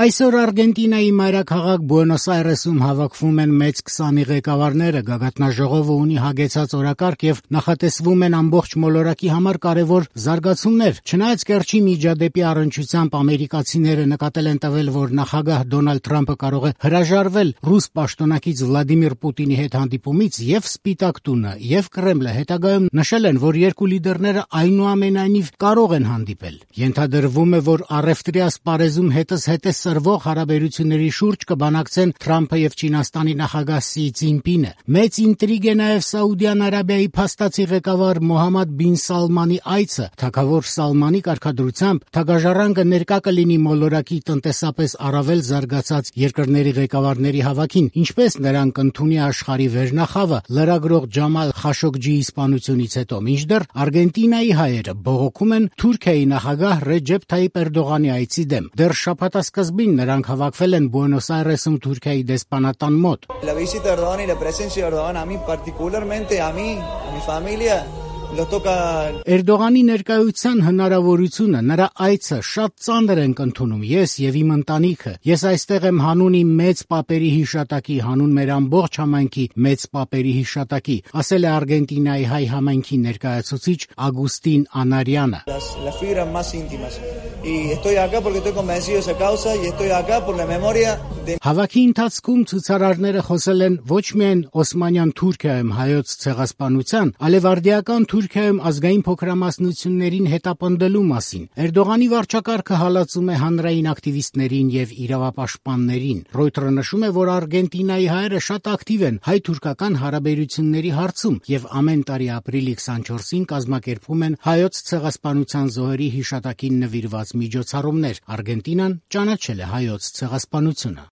Այսօր Արգենտինայի մայրաքաղաք Բուենոս Այրեսում հավաքվում են մեծ 20-ի ղեկավարները, գագաթնաժողովը ունի հագեցած օրակարգ եւ նախատեսվում են ամբողջ մոլորակի համար կարեւոր զարգացումներ։ Չնայած կերճի միջադեպի առնչությամբ ամերիկացիները նկատել են տվել, որ նախագահ Դոնալդ Թրամփը կարող է հրաժարվել ռուս պաշտոնակից Վլադիմիր Պուտինի հետ հանդիպումից, եւ Սպիտակ տունը եւ Կրեմլը հետագայում նշել են, որ երկու լիդերները այնուամենայնիվ կարող են հանդիպել։ Ենթադրվում է, որ առևտրի ասպարեզում հետզհետե սրվող հարաբերությունների շուրջ կբանակցեն Թրամփը եւ Չինաստանի նախագահ Սի Ցինպինը։ Մեծ ինտրիգ է նաեւ Սաուդյան Արաբիայի փաստացի ղեկավար Մոհամմադ բին Սալմանի այցը։ Թագավոր Սալմանի կարգադրությամբ թագաժառանգը ներկա կլինի մոլորակի տնտեսապես առավել զարգացած երկրների ղեկավարների հավաքին, ինչպես նրան կընդունի աշխարհի վերնախավը լրագրող Ջամալ Խաշոգջիի սպանությունից հետո։ Մինչդեռ Արգենտինայի հայերը բողոքում են Թուրքիայի նախագահ Ռեջեփ Թայիպ Էրդողանի այցի դեմ։ Դեռ շաբաթասկզբին նրանք հավաքվել են Բուենոս Այրեսում Թուրքիայի դեսպանատան մոտ։ La visita de Erdogan y la presencia de Erdogan a mí particularmente, a mí, a mi familia, lo toca. Էրդողանի ներկայության հնարավորությունը, նրա այցը շատ ծանր ենք ընդունում ես եւ իմ ընտանիքը։ Ես այստեղ եմ հանուն իմ մեծ պապերի հիշատակի, հանուն մեր ամբողջ համայնքի մեծ պապերի հիշատակի, ասել է Արգենտինայի հայ համայնքի ներկայացուցիչ Ագուստին Անարյանը։ Las fibras más íntimas. Y estoy acá porque estoy convencido de esa causa y estoy acá por la memoria de. Հավաքի ընթացքում ցուցարարները խոսել են ոչ միայն Օսմանյան Թուրքիայում հայոց ցեղասպանության, այլև արդիական Թուրքիայում ազգային փոքրամասնություններին հետապնդելու մասին։ Էրդողանի վարչակարգը հալածում է հանրային ակտիվիստներին եւ իրավապաշտպաններին։ Ռոյտերը նշում է, որ Արգենտինայի հայերը շատ ակտիվ են հայ-թուրքական հարաբերությունների հարցում եւ ամեն տարի ապրիլի 24-ին կազմակերպում են հայոց ցեղասպանության զոհերի հիշատակին նվիրված միջոցառումներ։ Արգենտինան ճանաչել է հայոց ցեղասպանությունը։